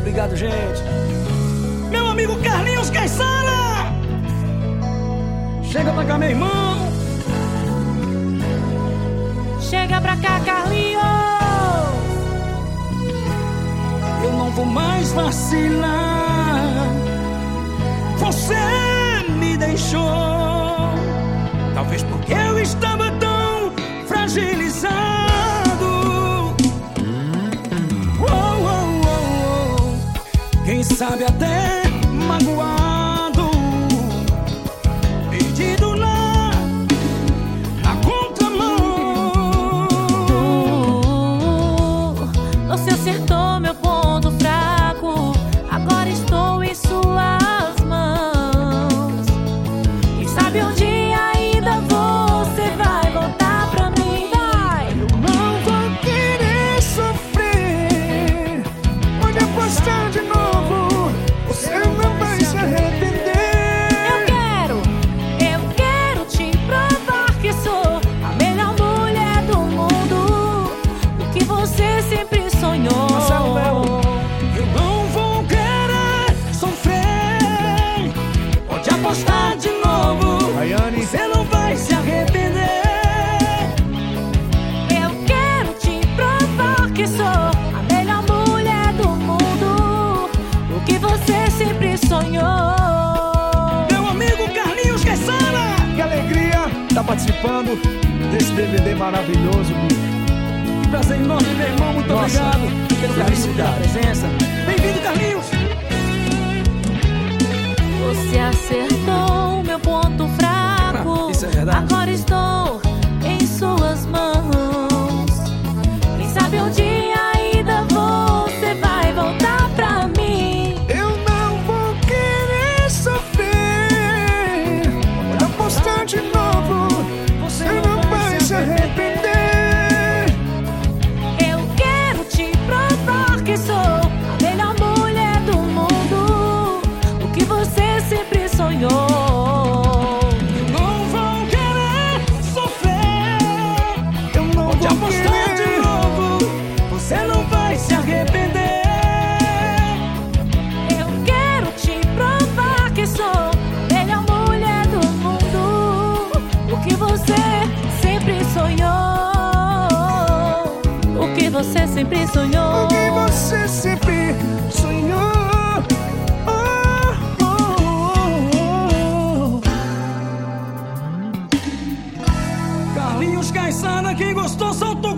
Obrigado, gente. Meu amigo Carlinhos Caissara, chega pra cá, meu irmão. Chega pra cá, Carlinhos. Eu não vou mais vacilar. Você me deixou, talvez porque eu estava tão fragilizado. Quem sabe até magoado, perdido na contramão. Você acertou meu ponto fraco, agora estou em suas mãos. Quem sabe um dia ainda você vai voltar pra mim. Vai. Eu não vou querer sofrer. Pode apostar de novo, você não vai se arrepender. Eu quero te provar que sou a melhor mulher do mundo, o que você sempre sonhou. Eu não vou querer sofrer. Pode apostar de novo, Rayane, você não vai se arrepender. Eu quero te provar que sou a melhor mulher do mundo, o que você sempre sonhou. Meu amigo Carlinhos Caissara, que alegria tá participando desse DVD maravilhoso. que prazer enorme, meu irmão. Muito Nossa, obrigado pelo carinho, pela felicidade. presença. Bem-vindo, Carlinhos. Você acertou meu ponto fraco, Isso é verdade. agora estou em suas mãos. Quem sabe um dia ainda você vai voltar pra mim. Eu não vou querer sofrer. Pode apostar de novo, você não vai se arrepender. Eu quero te provar que sou a melhor mulher do mundo, o que você sempre sonhou. Eu não vou querer sofrer. Eu não Pode vou apostar de querer. novo, você não vai se arrepender. Eu quero te provar que sou a melhor mulher do mundo, o que você sempre sonhou, o que você sempre sonhou. O que você sempre sonhou. Carlinhos Caissara, quem gostou, soltou.